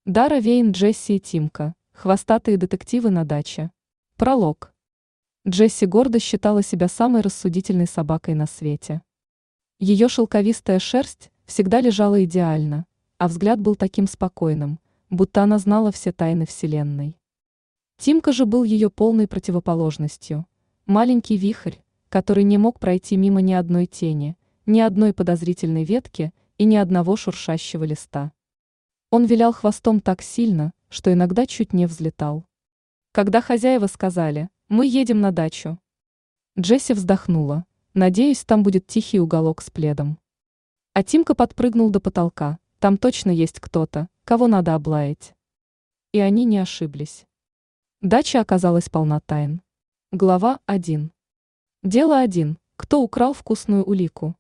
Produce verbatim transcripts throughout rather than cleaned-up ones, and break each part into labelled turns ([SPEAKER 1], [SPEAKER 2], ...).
[SPEAKER 1] Дара Вейн, Джесси и Тимка. Хвостатые детективы на даче. Пролог. Джесси гордо считала себя самой рассудительной собакой на свете. Ее шелковистая шерсть всегда лежала идеально, а взгляд был таким спокойным, будто она знала все тайны Вселенной. Тимка же был ее полной противоположностью. Маленький вихрь, который не мог пройти мимо ни одной тени, ни одной подозрительной ветки и ни одного шуршащего листа. Он вилял хвостом так сильно, что иногда чуть не взлетал. Когда хозяева сказали: «Мы едем на дачу», Джесси вздохнула: «Надеюсь, там будет тихий уголок с пледом». А Тимка подпрыгнул до потолка: «Там точно есть кто-то, кого надо облаять». И они не ошиблись. Дача оказалась полна тайн. Глава один. Дело один. Кто украл вкусную улику?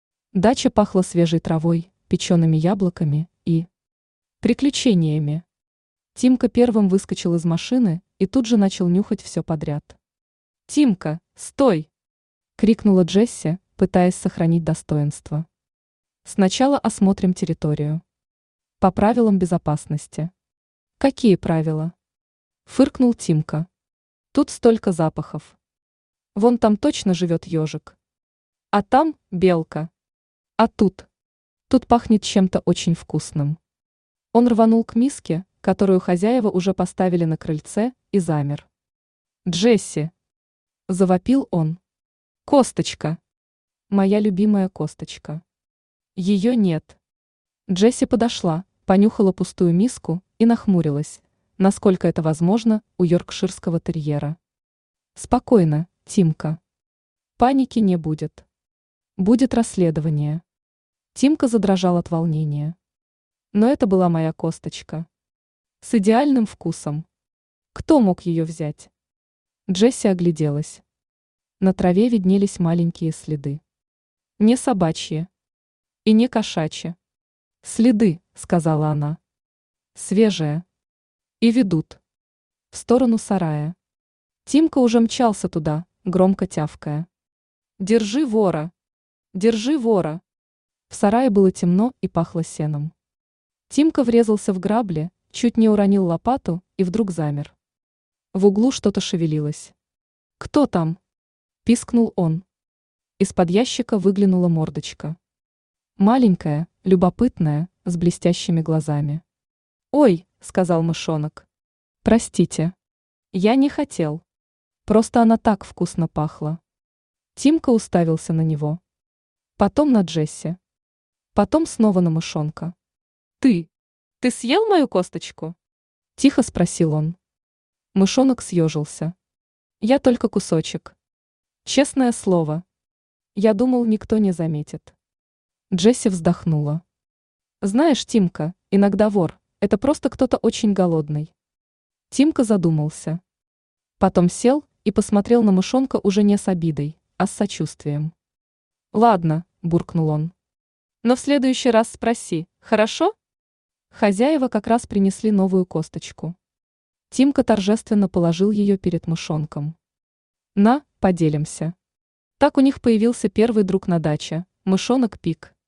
[SPEAKER 1] Дача пахла свежей травой, печеными яблоками и приключениями. Тимка первым выскочил из машины и тут же начал нюхать все подряд. «Тимка, стой!» — крикнула Джесси, пытаясь сохранить достоинство. «Сначала осмотрим территорию. По правилам безопасности». «Какие правила?» — фыркнул Тимка. «Тут столько запахов. Вон там точно живет ежик. А там белка. А тут? Тут пахнет чем-то очень вкусным». Он рванул к миске, которую хозяева уже поставили на крыльце, и замер. «Джесси!» – завопил он. «Косточка! Моя любимая косточка!» Ее нет. Джесси подошла, понюхала пустую миску и нахмурилась, насколько это возможно у йоркширского терьера. «Спокойно, Тимка. Паники не будет. Будет расследование». Тимка задрожал от волнения. Но это была моя косточка. С идеальным вкусом. Кто мог ее взять? Джесси огляделась. На траве виднелись маленькие следы. Не собачьи. И не кошачьи. «Следы», — сказала она. «Свежие. И ведут. В сторону сарая». Тимка уже мчался туда, громко тявкая. «Держи вора! Держи вора!» В сарае было темно и пахло сеном. Тимка врезался в грабли, чуть не уронил лопату и вдруг замер. В углу что-то шевелилось. «Кто там?» – пискнул он. Из-под ящика выглянула мордочка. Маленькая, любопытная, с блестящими глазами. «Ой», – сказал мышонок. «Простите. Я не хотел. Просто она так вкусно пахла». Тимка уставился на него. Потом на Джесси. Потом снова на мышонка. «Ты! Ты съел мою косточку?» – тихо спросил он. Мышонок съежился. «Я только кусочек. Честное слово. Я думал, никто не заметит». Джесси вздохнула. «Знаешь, Тимка, иногда вор – это просто кто-то очень голодный». Тимка задумался. Потом сел и посмотрел на мышонка уже не с обидой, а с сочувствием. «Ладно», – буркнул он. «Но в следующий раз спроси, хорошо?» Хозяева как раз принесли новую косточку. Тимка торжественно положил ее перед мышонком. «На, поделимся». Так у них появился первый друг на даче – мышонок Пик.